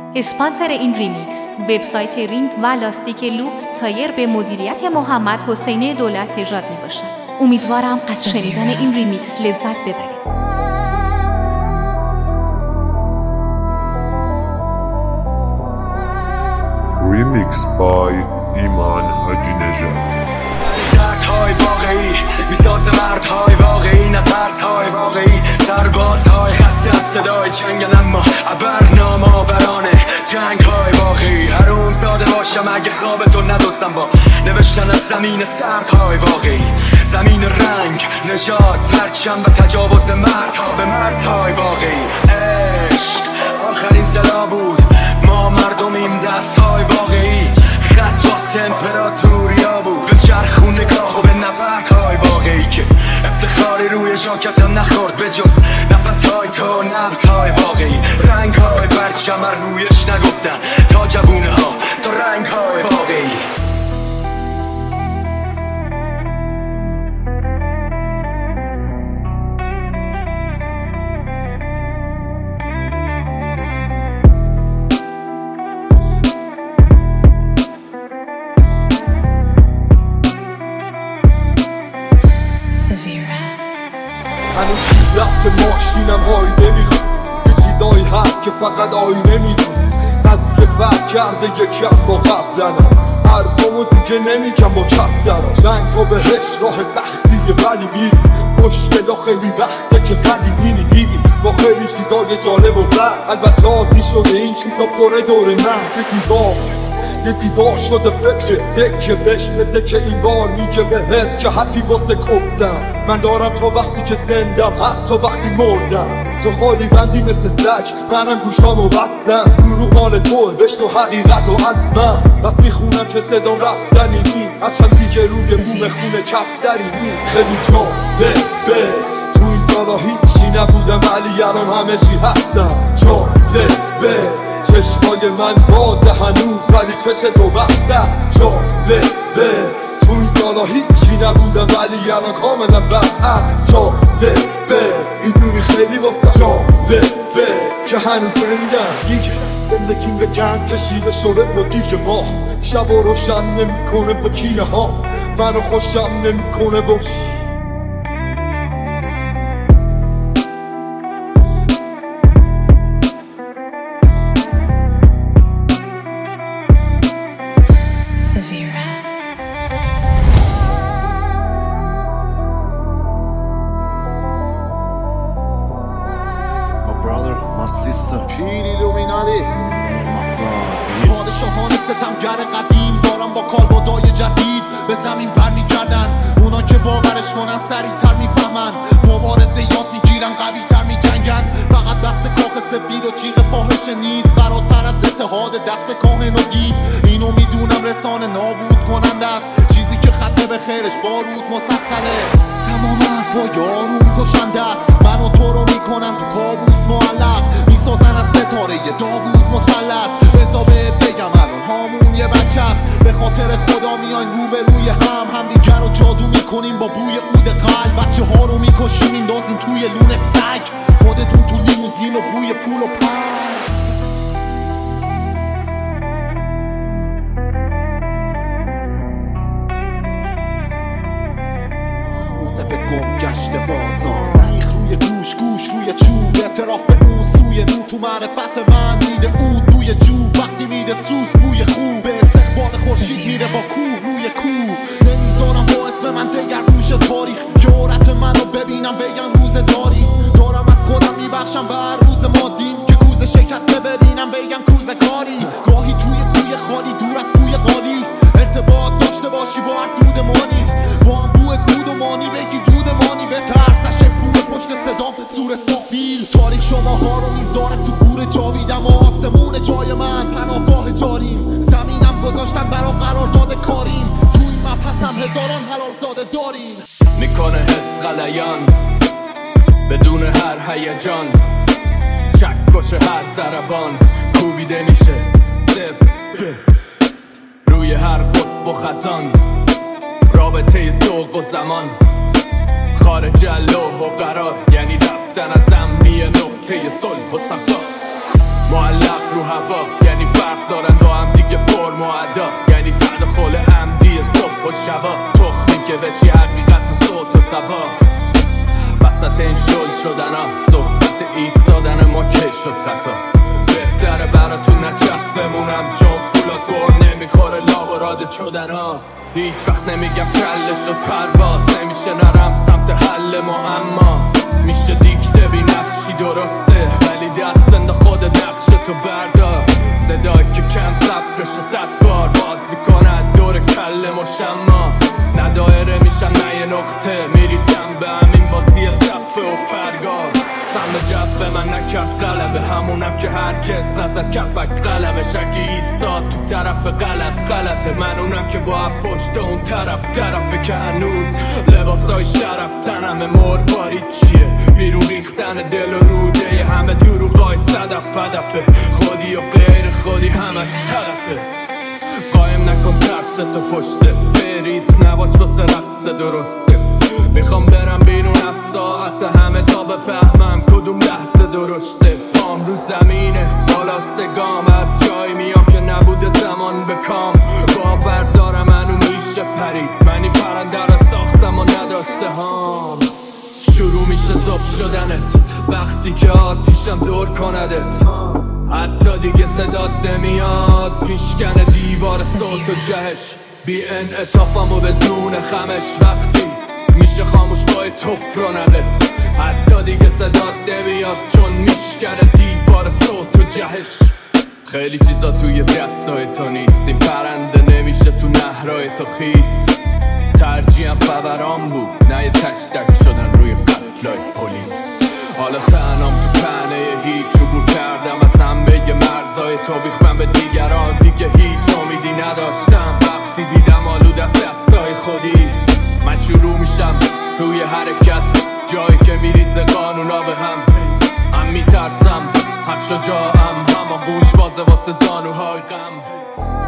اسپانسر این ریمیکس وبسایت رینگ و لاستیک لوکس تایر به مدیریت محمد حسین دولت ایجاد می باشد. امیدوارم از شنیدن این ریمیکس لذت ببرید. ریمیکس بای ایمان حاجی نژاد. دردهای واقعی میساز مردهای واقعی، نه ترسهای واقعی، سربازهای خسته از صدای جنگل اما ابرنام آورانه جنگهای واقعی. حروم زاده باشم اگه خوابتو ندوستم با نوشتن از زمین سردهای واقعی، زمین رنگ، نژاد، پرچم و تجاوز مرزها به مرزهای واقعی. عشق آخرین سلا بود، ما مردمیم دستهای واقعی، خط واسه امپراتوریا بود، به چرخون نگاه و به نبردهای واقعی که افتخاری روی ژاکتم نخورد به جز نفسهای تو، نبضهای واقعی، رنگهای پرچم رویش نگفتن تا جوونه ها، تا رنگهای واقعی. هنوز ضبط ماشینم هایده میخوام، یه چیزایی هست که فقط آینه میدونه. قضیه فرق کرده یکم با قبلنم، حرفامو دیگه نمیگم با کفترم. جنگ و بهش راه سختیه ولی میریم، مشکلا خیلی وقته که قدیمی دیدیم با خیلی چیزای جالب و بد. البته عادی شده این چیزا پره دور من، یه دیوار شده فکر تکه بهش بده که این بار میگه بهت که حرفی واسه گفتم. من دارم تا وقتی که زندم، حتی وقتی مردم. تو خالی بندی مثل سگ، منم گوشامو بستم. دروغ مال توه، بشنو حقیقتو از من. بس میخونم که صدام رفتنی نیست، از چند دیگه روی بوم خونه کفتری نیست. خیلی جالبه تو این سالا هیچی نبودم ولی الان همه چی هستم. جالبه چشمای من بازه هنوز ولی چش تو بسته. جالبه تو این سالا هیچی نبودم ولی الان کاملا برعکس. جالبه میدونی خیلی واسه جالبه که هنوز زندم. دیگه زندگیم به گند کشیده شده با دیگه ماه، شب و روشن نمیکنه با کینه ها، منو خوشم نمیکنه و پادشاهان ستمگر قدیم دارن با کالبدای جدید به زمین پر میگردن. اونا که باورش کنن سریعتر میفهمن، مبارزه یاد میگیرن قویتر میجنگن. فقط بحث کاخ سفید و چیغ فاحشه نیست، فراتر از اتحاد دست کاهن و دیو. اینو میدونم رسانه نابود کننده است، چیزی که خطه به خیرش بارود مسلسله. تمام حرفای آروم کشنده است، من و تو رو میکنن تو کابوس معلق، میسازن از ستاره داوود مثلث. بذار بهت بگم الان هامون یه بچه است، به خاطر خدا میایم روبروی هم دیگر رو جادو میکنیم با بوی عود قلب. بچه ها رو میکشیم میندازیم توی لون سگ، خودتون تو لیموزین و بوی پول و پنج. موسف گم گشت بازار، میخ روی گوش روی چوب، اعتراف به اون سوی نو تو معرفت من میده اود بوی جوب. وقتی میده سوز بوی خوب، به استقبال خورشید میره با کوه روی کوه. نمیذارم با اسم من دگر روش تاریخ، جرأت منو ببینم بگن روز داری. دارم از خودم میبخشم به هر روز مادیم که کوزه شکسته ببینم بگن کوزه کاری. گاهی توی کوی خالی دور از کوی قالی، ارتباط داشته باشی با هر دودمانی، با هم بوی دودمانی بگی دودمانی. به ترسش پول پشت صدام سور سافیل، تاریخ شما ها رو میذاره تو گور جاویدم و آسمون جای من پناهگاه جاریم. زمینم گذاشتن برا قرارداد کاریم، توی این مبحثم هزاران حلال زاده داریم. میکنه حس غلیان بدون هر هیجان، چکش هر ضربان کوبیده میشه صفر روی هر قطب و خزان. رابطه ذوق و زمان خارج لوح و قرار، یعنی رفتن از امنی نقطه صلح و صفا. معلق رو هوا شبا تخمی که بشی حقیقت و صوت و سبا وسط این شل شدن ها صحبت ایستادن ما که شد خطا بهتره براتون نچست بمونم چون فولاد بر نمیخوره لابراد شدن ها هیچ وقت نمیگم کله شد پرواز نمیشه نرم سمت حل معما میشه دیکته بی نقشی درسته ولی دست بنده خود نقش تو بردار صدایی که کم قبلش 100 بار باز میکنن دور کله مشما نه دایره میشن نه یه نقطه میریزم به همین بازی صفه و پرگار سم جب به من نکرد قلبه همونم که هرکس نزد کپک قلمه شکی ایستاد تو طرف غلطه من اونم که با پشت اون طرفه که هنوز لباسای شرف تنمه مرواری چیه بیرون ریختن دل و روده همه دروغای صدف هدفه خودی و غیر خودی همش طرفه قایم نکن ترس تو پشته برید نباش واسه رقص درسته میخوام برم بیرون از ساعت همه تا بفهمم کدوم لحظه درشته پام رو زمینه بالاست گام از جای میام که نبوده زمان به کام باور دارم منو میشه پرید منی پرنده را ساختم و نداشته هام شروع میشه صبح شدنت وقتی که آتیشم دور کندت حتی دیگه صدات نمیاد میشکنه دیوار صوت و جهش بی انعطافم و بدون خمش وقتی میشه خاموش بای توف رونقت حتی دیگه صدات نمیاد چون میشکنه دیوار صوت و جهش خیلی چیزا توی دستای تو نیست این پرنده نمیشه تو نهرهای تو خیس ترجیحم فوران بود نه یه تشتک شدن روی قتلای پلیس حالا تنام تو پهنه هیچ عبور کردم از همه مرزای تو بیخمم به دیگران دیگه هیچ امیدی نداشتم وقتی دیدم آلود از دستای خودی من شروع میشم توی حرکت جایی که میریزه قانونا به هم میترسم هم شجاعم هم آغوش بازه واسه زانوهای غم